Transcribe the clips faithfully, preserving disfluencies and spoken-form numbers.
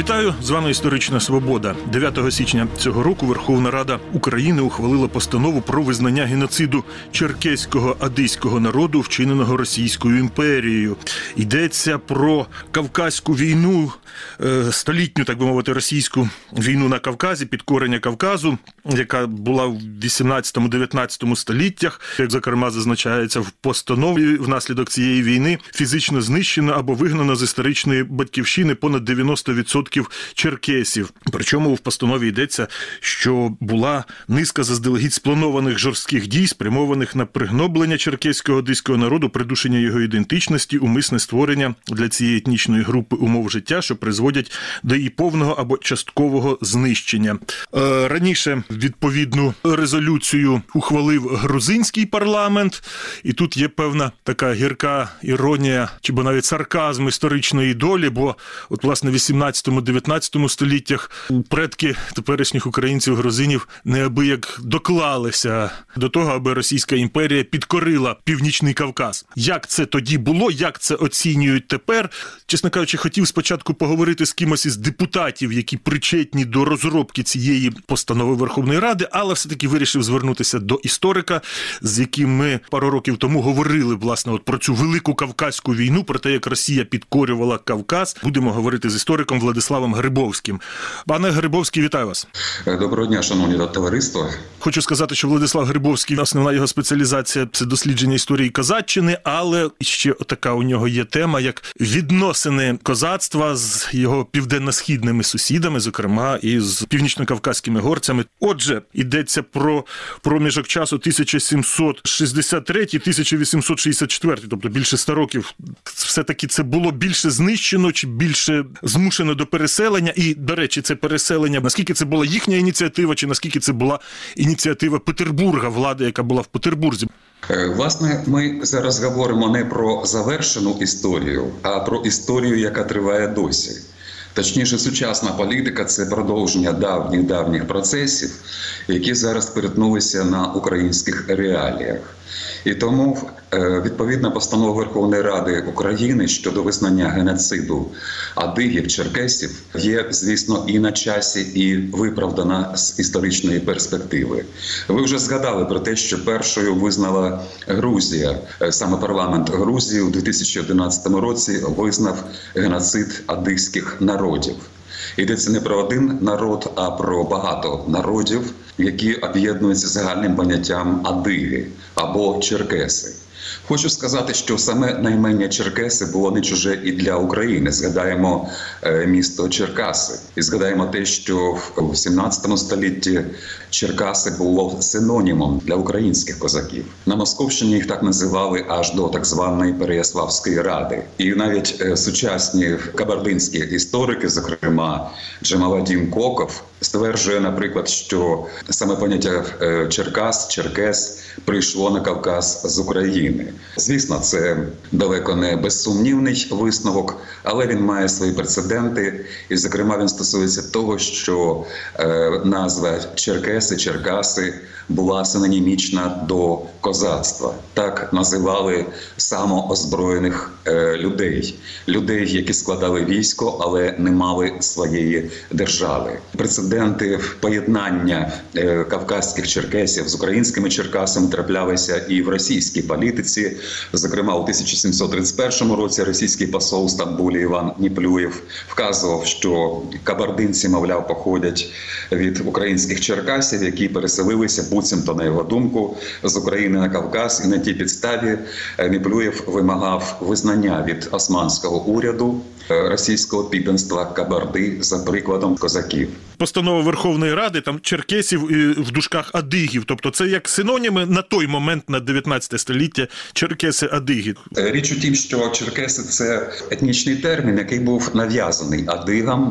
Вітаю, з вами «Історична Свобода». дев'ятого січня цього року Верховна Рада України ухвалила постанову про визнання геноциду черкеського адиського народу, вчиненого Російською імперією. Йдеться про Кавказьку війну, столітню, так би мовити, російську війну на Кавказі, підкорення Кавказу, яка була в вісімнадцятому-дев'ятнадцятому століттях. Як, зокрема, зазначається в постанові, внаслідок цієї війни фізично знищено або вигнано з історичної батьківщини понад дев'яносто відсотків черкесів. Причому в постанові йдеться, що була низка заздалегідь спланованих жорстких дій, спрямованих на пригноблення черкеського адиського народу, придушення його ідентичності, умисне створення для цієї етнічної групи умов життя, що призводять до її повного або часткового знищення. Е, раніше відповідну резолюцію ухвалив грузинський парламент, і тут є певна така гірка іронія, чи бо навіть сарказм історичної долі, бо от, власне, в вісімнадцятому-дев'ятнадцятому століттях предки теперішніх українців-грузинів неабияк доклалися до того, аби Російська імперія підкорила Північний Кавказ. Як це тоді було, як це оцінюють тепер? Чесно кажучи, хотів спочатку поговорити з кимось із депутатів, які причетні до розробки цієї постанови Верховної Ради, але все-таки вирішив звернутися до історика, з яким ми пару років тому говорили, власне, от про цю велику Кавказьку війну, про те, як Росія підкорювала Кавказ. Будемо говорити з істориком Владиславом Грибовським. Пане Грибовський, вітаю вас. Доброго дня, шановні товариство. Хочу сказати, що Владислав Грибовський, основна його спеціалізація – це дослідження історії козаччини, але ще така у нього є тема, як відносини козацтва з його південно-східними сусідами, зокрема і з північно-кавказькими горцями. Отже, йдеться про проміжок часу тисяча сімсот шістдесят третій - тисяча вісімсот шістдесят четвертий, тобто більше ста років. Все-таки це було більше знищено чи більше змушено до переселення? І, до речі, це переселення, наскільки це була їхня ініціатива, чи наскільки це була ініціатива Петербурга, влади, яка була в Петербурзі? Власне, ми зараз говоримо не про завершену історію, а про історію, яка триває досі. Точніше, сучасна політика – це продовження давніх-давніх процесів, які зараз перетнулися на українських реаліях. І тому відповідна постанова Верховної Ради України щодо визнання геноциду адигів, черкесів є, звісно, і на часі, і виправдана з історичної перспективи. Ви вже згадали про те, що першою визнала Грузія, саме парламент Грузії у дві тисячі одинадцятому році визнав геноцид адигських народів. Йдеться не про один народ, а про багато народів, які об'єднуються загальним поняттям адиги або черкеси. Хочу сказати, що саме наймення Черкеси було не чуже і для України. Згадаємо е, місто Черкаси. І згадаємо те, що в сімнадцятому столітті Черкаси було синонімом для українських козаків. На Московщині їх так називали аж до так званої Переяславської ради. І навіть е, сучасні кабардинські історики, зокрема Джамаладдін Коков, стверджує, наприклад, що саме поняття е, Черкас, Черкес прийшло на Кавказ з України. Звісно, це далеко не безсумнівний висновок, але він має свої прецеденти. І, зокрема, він стосується того, що е, назва Черкеси, Черкаси була синонімічна до козацтва. Так називали самоозброєних е, людей. Людей, які складали військо, але не мали своєї держави. Прецеденти поєднання е, кавказьких черкесів з українськими черкасами траплялися і в російській політиці. Зокрема, у тисяча сімсот тридцять першому році російський посол в Стамбулі Іван Ніплюєв вказував, що кабардинці, мовляв, походять від українських черкасів, які переселилися, буцімто, на його думку, з України на Кавказ. І на тій підставі Ніплюєв вимагав визнання від османського уряду російського підданства Кабарди за прикладом козаків. Постанова Верховної Ради, там черкесів і в дужках адигів, тобто це як синоніми на той момент, на дев'ятнадцяте століття, черкеси-адиги. Річ у тім, що черкеси – це етнічний термін, який був нав'язаний адигам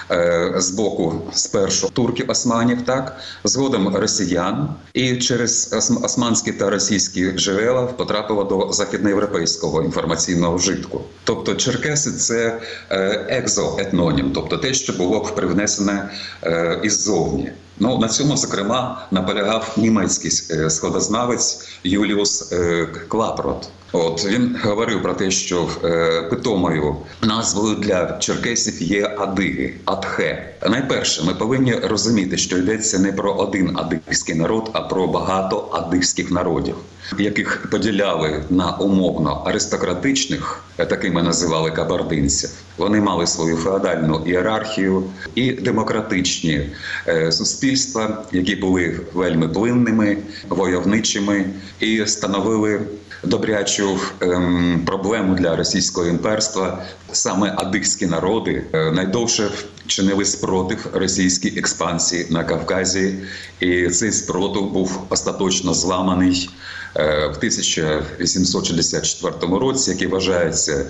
е, з боку спершу турків-османів, так, згодом росіян, і через османські та російські джерела потрапило до західноєвропейського інформаційного вжитку. Тобто черкеси – це е, екзоетнонім, тобто те, що було привнесене е, іззовні. Ну, на цьому, зокрема, наполягав німецький сходознавець Юліус Клапрот. От він говорив про те, що е, питомою назвою для черкесів є адиги, адхе. Найперше, ми повинні розуміти, що йдеться не про один адигський народ, а про багато адигських народів, яких поділяли на умовно аристократичних, такими називали кабардинців. Вони мали свою феодальну ієрархію і демократичні е, суспільства, які були вельми плинними, войовничими і становили добрячу ем, проблему для російського імперства. Саме адигські народи е, найдовше чинили спротив російській експансії на Кавказі, і цей спротив був остаточно зламаний е, в тисяча вісімсот шістдесят четвертому році, який вважається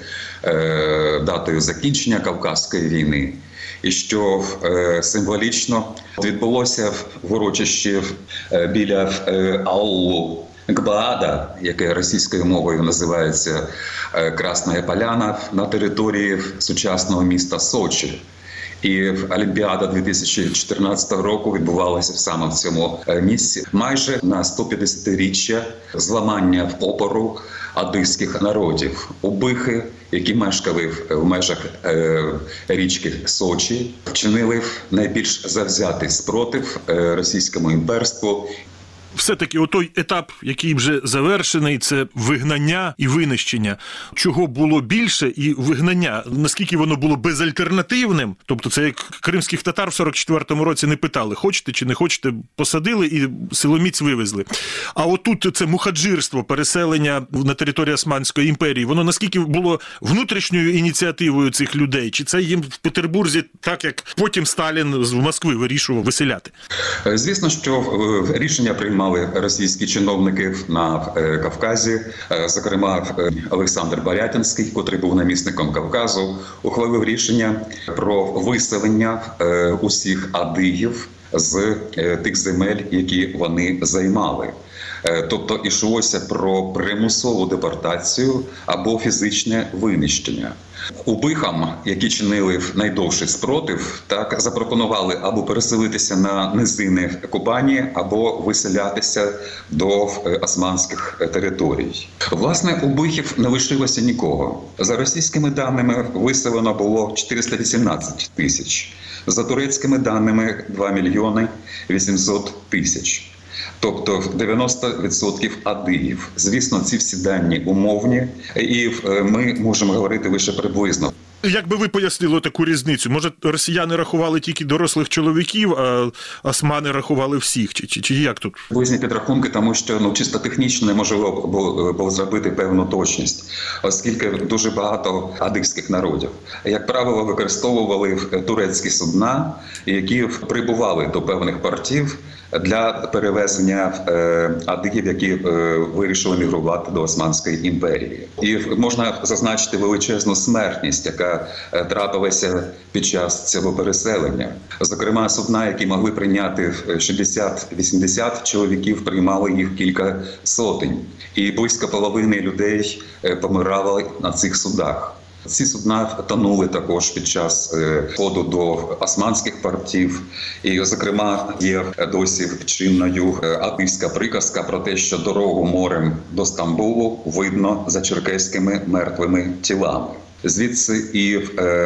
е, датою закінчення Кавказської війни. І що е, символічно відбулося в урочищі е, біля е, аулу Гбаада, яке російською мовою називається Красна Поляна, на території сучасного міста Сочі. І Олімпіада дві тисячі чотирнадцятого року відбувалася саме в цьому місці. Майже на сто п'ятдесятиріччя зламання в опору адигських народів. Убихи, які мешкали в межах е, річки Сочі, вчинили найбільш завзятий спротив е, російському імперству. Все-таки отой етап, який вже завершений, це вигнання і винищення. Чого було більше і вигнання? Наскільки воно було безальтернативним? Тобто це як кримських татар в сорок четвертому році не питали, хочете чи не хочете, посадили і силоміць вивезли. А отут це мухаджирство, переселення на територію Османської імперії, воно наскільки було внутрішньою ініціативою цих людей? Чи це їм в Петербурзі, так як потім Сталін з Москви вирішував виселяти? Звісно, що рішення приймали російські чиновники на Кавказі. Зокрема, Олександр Борятинський, котрий був намісником Кавказу, ухвалив рішення про виселення усіх адигів з тих земель, які вони займали. Тобто йшлося про примусову депортацію або фізичне винищення. Убихам, які чинили найдовший спротив, так запропонували або переселитися на низини Кубані, або виселятися до османських територій. Власне, убихів не лишилося нікого. За російськими даними виселено було чотириста вісімнадцять тисяч. За турецькими даними два мільйони вісімсот тисяч. Тобто дев'яносто відсотків адигів. Звісно, ці всі дані умовні, і ми можемо говорити лише приблизно. Як би ви пояснили таку різницю? Може, росіяни рахували тільки дорослих чоловіків, а османи рахували всіх? Чи, чи, чи як тут? Близні підрахунки, тому що ну, чисто технічно неможливо було, було зробити певну точність, оскільки дуже багато адигських народів. Як правило, використовували турецькі судна, які прибували до певних портів для перевезення е, адигів, які е, вирішили мігрувати до Османської імперії. І можна зазначити величезну смертність, яка е, трапилася під час цього переселення. Зокрема, судна, які могли прийняти шістдесят-вісімдесят чоловіків, приймали їх кілька сотень. І близько половини людей е, помирали на цих судах. Ці судна тонули також під час ходу до османських портів. І, зокрема, є досі чинною адигська приказка про те, що дорогу морем до Стамбулу видно за черкеськими мертвими тілами. Звідси і е,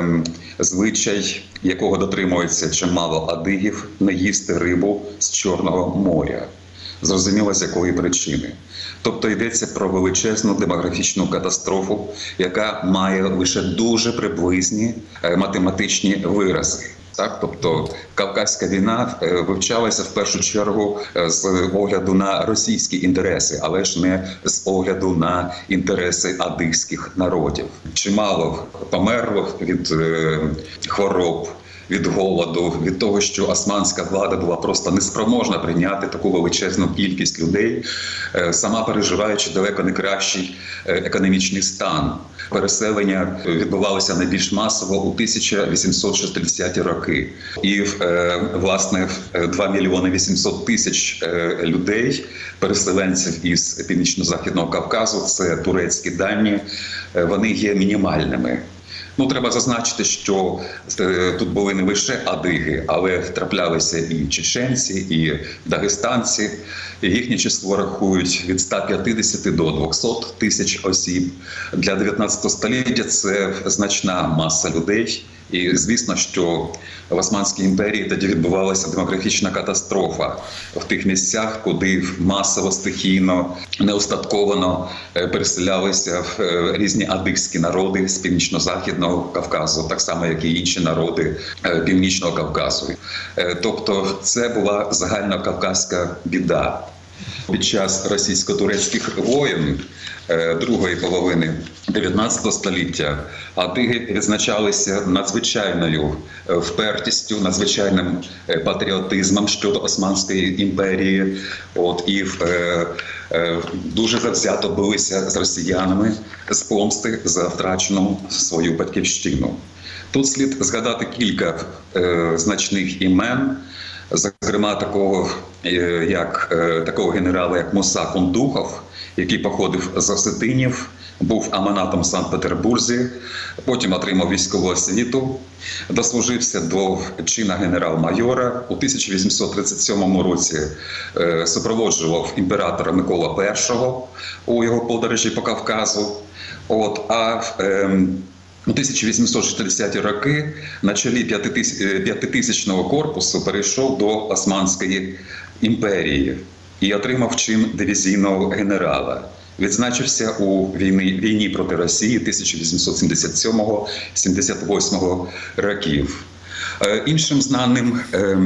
звичай, якого дотримується чимало адигів, не їсти рибу з Чорного моря. Зрозуміло, з якої причини. Тобто йдеться про величезну демографічну катастрофу, яка має лише дуже приблизні математичні вирази. Так, тобто Кавказька війна вивчалася в першу чергу з огляду на російські інтереси, але ж не з огляду на інтереси адигських народів. Чимало померло від е, хвороб, від голоду, від того, що османська влада була просто неспроможна прийняти таку величезну кількість людей, сама переживаючи далеко не кращий економічний стан. Переселення відбувалося найбільш масово у тисяча вісімсот шістдесяті роки. І, власне, два мільйони вісімсот тисяч людей, переселенців із Північно-Західного Кавказу, це турецькі дані, вони є мінімальними. Ну, треба зазначити, що тут були не лише адиги, але траплялися і чеченці, і дагестанці. І їхнє число рахують від ста п'ятдесяти до двохсот тисяч осіб. Для дев'ятнадцятого століття це значна маса людей. І звісно, що в Османській імперії тоді відбувалася демографічна катастрофа в тих місцях, куди масово, стихійно, неостатковано переселялися різні адигські народи з північно-західного Кавказу, так само, як і інші народи Північного Кавказу. Тобто це була загальнокавказька біда. Під час російсько-турецьких воєн другої половини дев'ятнадцятого століття адиги відзначалися надзвичайною впертістю, надзвичайним патріотизмом щодо Османської імперії. От, і е, е, дуже завзято билися з росіянами з помсти за втрачену свою батьківщину. Тут слід згадати кілька е, значних імен, зокрема такого, як, такого генерала, як Муса Кундухов, який походив з Осетинів, був аманатом в Санкт-Петербурзі, потім отримав військову освіту, дослужився до чина генерал-майора. У тисяча вісімсот тридцять сьомому році супроводжував імператора Микола Першого у його подорожі по Кавказу. От, а ем, у тисяча вісімсот шістдесяті роки на чолі п'ятитисячного корпусу перейшов до Османської імперії і отримав чин дивізійного генерала. Відзначився у війні, війні проти Росії тисяча вісімсот сімдесят сьомого — сімдесят восьмого років. Е, іншим знаним е,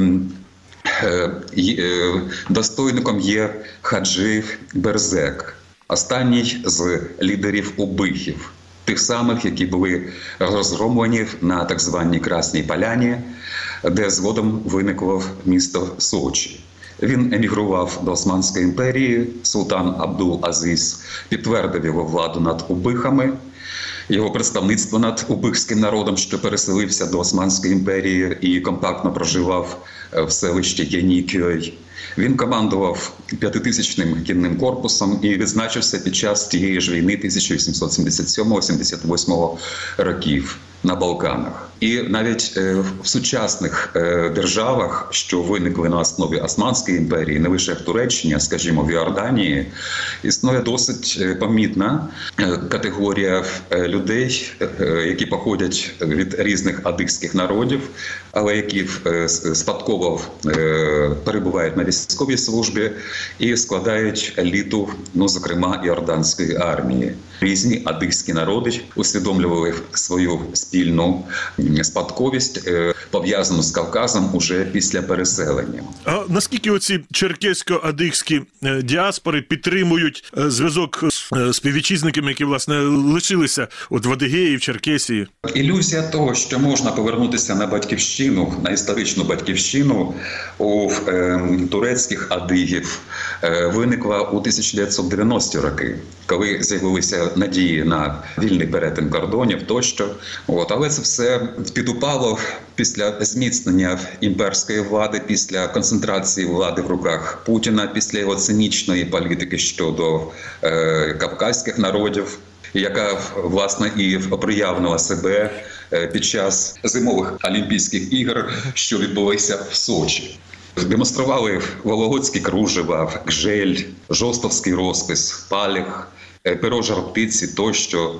е, достойником є Хаджи Берзек, останній з лідерів убихів, тих самих, які були розгромлені на так званій Красній Поляні, де згодом виникло місто Сочі. Він емігрував до Османської імперії, султан Абдул-Азіз підтвердив його владу над убихами, його представництво над убихським народом, що переселився до Османської імперії і компактно проживав в селищі Єнікьой. Він командував п'ятитисячним кінним корпусом і відзначився під час тієї ж війни тисяча вісімсот сімдесят сьомого — сімдесят восьмого років на Балканах. І навіть в сучасних державах, що виникли на основі Османської імперії, не лише в Туреччині, а, скажімо, в Йорданії, існує досить помітна категорія людей, які походять від різних адигських народів, але які спадково перебувають на військовій службі і складають еліту, ну, зокрема, Йорданської армії. Різні адигські народи усвідомлювали свою спільну спадковість, пов'язану з Кавказом уже після переселення. А наскільки оці черкесько-адигські діаспори підтримують зв'язок з співвітчизниками, які, власне, лишилися от в Адигеї, в Черкесії? Ілюзія того, що можна повернутися на батьківщину, на історичну батьківщину у е, турецьких адигів е, виникла у тисяча дев'ятсот дев'яності роки, коли з'явилися надії на вільний перетин кордонів тощо. От, але це все підупало після зміцнення імперської влади, після концентрації влади в руках Путіна, після його цинічної політики щодо е, кавказьких народів, яка, власне, і проявила себе під час зимових Олімпійських ігор, що відбулися в Сочі. Демонстрували вологодські кружева, гжель, жостовський розпис, паліх, перо жар-птиці тощо.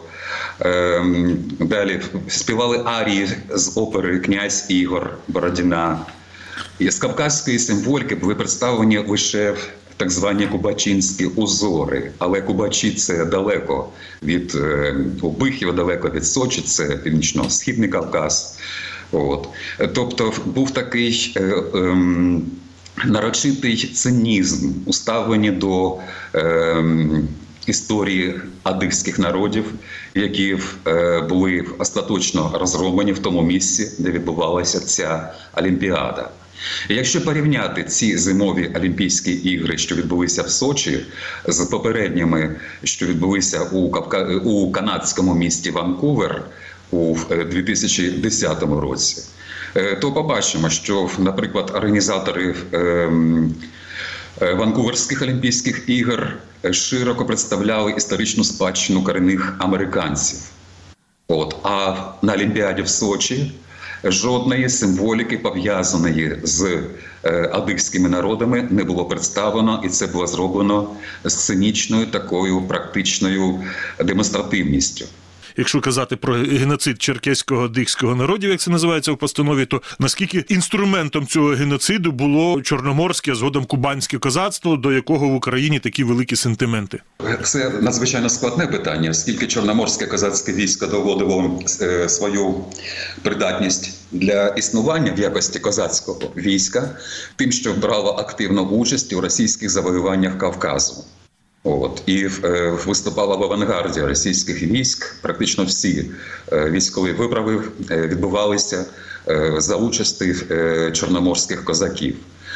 Далі співали арії з опери «Князь Ігор» Бородіна. І з кавказької символіки були представлені лише так звані кубачинські узори. Але Кубачі – це далеко від убихів, далеко від Сочі, це північно-східний Кавказ. От. Тобто був такий е, е, нарочитий цинізм у ставленні до е, історії адигських народів, які е, були остаточно розгромлені в тому місці, де відбувалася ця Олімпіада. І якщо порівняти ці зимові Олімпійські ігри, що відбулися в Сочі, з попередніми, що відбулися у, Кавка... у канадському місті Ванкувер у дві тисячі десятому році, то побачимо, що, наприклад, організатори Ванкуверських Олімпійських ігор широко представляли історичну спадщину корінних американців. От, а на Олімпіаді в Сочі жодної символіки, пов'язаної з е, адигськими народами, не було представлено, і це було зроблено з цинічною такою практичною демонстративністю. Якщо казати про геноцид черкеського адигського народів, як це називається в постанові, то наскільки інструментом цього геноциду було чорноморське, а згодом кубанське козацтво, до якого в Україні такі великі сентименти? Це надзвичайно складне питання, оскільки чорноморське козацьке військо доводило е, свою придатність для існування в якості козацького війська тим, що брало активну участь у російських завоюваннях Кавказу. От, і е, виступала в авангарді російських військ. Практично всі е, військові виправи е, відбувалися е, за участі е, чорноморських козаків.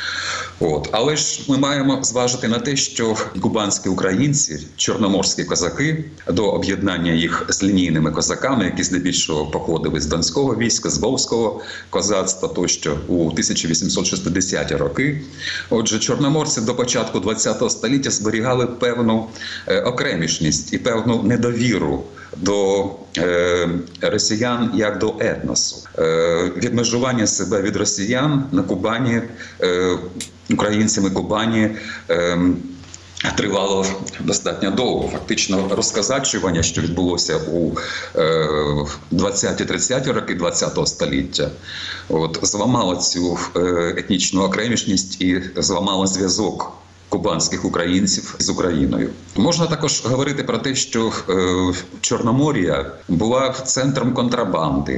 От. Але ж ми маємо зважити на те, що кубанські українці, чорноморські козаки, до об'єднання їх з лінійними козаками, які здебільшого походили з Донського війська, з Волзького козацтва тощо у тисяча вісімсот шістдесяті роки. Отже, чорноморці до початку ХХ століття зберігали певну е, окремішність і певну недовіру до е, росіян як до етносу. Е, відмежування себе від росіян на Кубані, е, українцями Кубані, е, тривало достатньо довго. Фактично розказачування, що відбулося у е, двадцяті-тридцяті роки ХХ століття, от, зламало цю е, етнічну окремішність і зламало зв'язок кубанських українців з Україною. Можна також говорити про те, що е, Чорномор'я була центром контрабанди.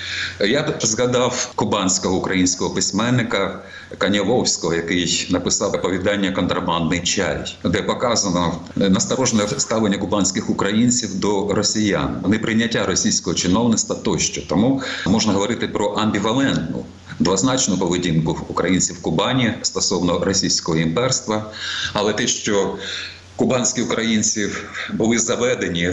Я б згадав кубанського українського письменника Канявовського, який написав оповідання «Контрабандний чай», де показано насторожене ставлення кубанських українців до росіян, неприйняття російського чиновництва тощо. Тому можна говорити про амбівалентну, двозначну поведінку українців в Кубані стосовно російського імперства, але те, що кубанські українці були заведені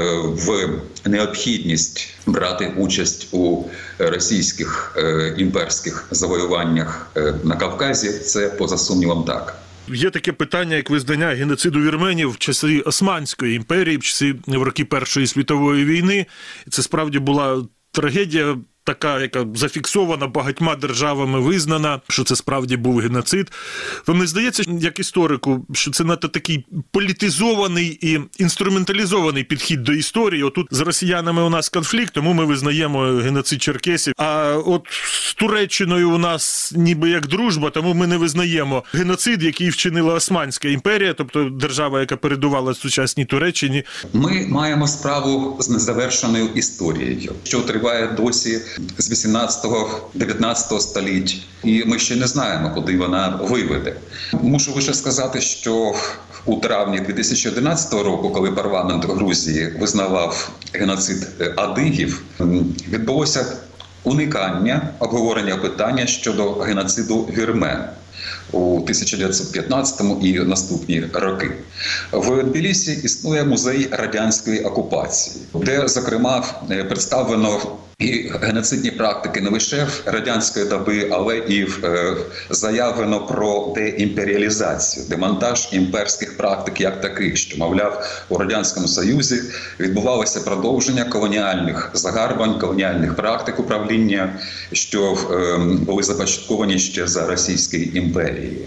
в необхідність брати участь у російських імперських завоюваннях на Кавказі, це поза сумнівом так. Є таке питання, як визнання геноциду вірменів в часи Османської імперії, в часи в роки Першої світової війни. Це справді була трагедія, така, яка зафіксована багатьма державами, визнана, що це справді був геноцид. Вам не здається, як історику, що це надто такий політизований і інструменталізований підхід до історії? Отут з росіянами у нас конфлікт, тому ми визнаємо геноцид черкесів. А от з Туреччиною у нас ніби як дружба, тому ми не визнаємо геноцид, який вчинила Османська імперія, тобто держава, яка передувала сучасній Туреччині. Ми маємо справу з незавершеною історією, що триває досі з вісімнадцятого-дев'ятнадцятого століть, і ми ще не знаємо, куди вона виведе. Мушу лише сказати, що у травні дві тисячі одинадцятого року, коли парламент Грузії визнавав геноцид адигів, відбулося уникання обговорення питання щодо геноциду вірмен у тисяча дев'ятсот п'ятнадцятому і наступні роки. В Тбілісі існує музей радянської окупації, де, зокрема, представлено і геноцидні практики не лише радянської доби, але і е, заявлено про деімперіалізацію, демонтаж імперських практик як таких, що, мовляв, у Радянському Союзі відбувалося продовження колоніальних загарбань, колоніальних практик управління, що е, були започатковані ще за Російської імперії.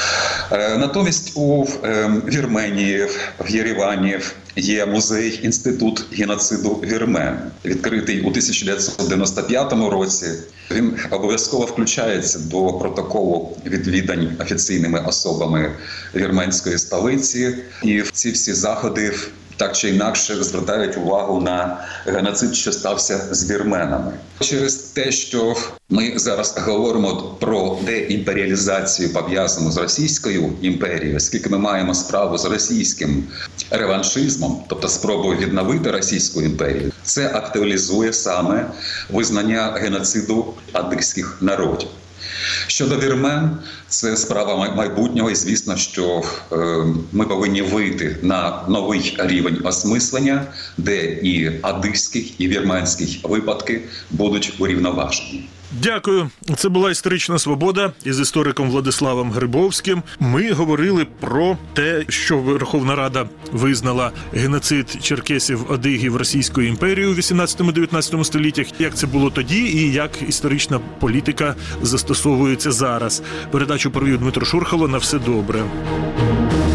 Е, натомість у е, Вірменії, в Єревані є музей «Інститут геноциду вірмен», відкритий у тисяча дев'ятсот дев'яносто п'ятому році. Він обов'язково включається до протоколу відвідань офіційними особами вірменської столиці. І ці всі заходи так чи інакше звертають увагу на геноцид, що стався з вірменами. Через те, що ми зараз говоримо про деімперіалізацію, пов'язану з Російською імперією, оскільки ми маємо справу з російським реваншизмом, тобто спробою відновити Російську імперію, це актуалізує саме визнання геноциду адигських народів. Щодо вірмен, це справа майбутнього, і звісно, що е, ми повинні вийти на новий рівень осмислення, де і адигських, і вірменських випадки будуть урівноважені. Дякую. Це була «Історична свобода» із істориком Владиславом Грибовським. Ми говорили про те, що Верховна Рада визнала геноцид черкесів-адигів Російської імперії у вісімнадцятому-дев'ятнадцятому століттях, як це було тоді і як історична політика застосовується зараз. Передачу провів Дмитро Шурхало. На все добре.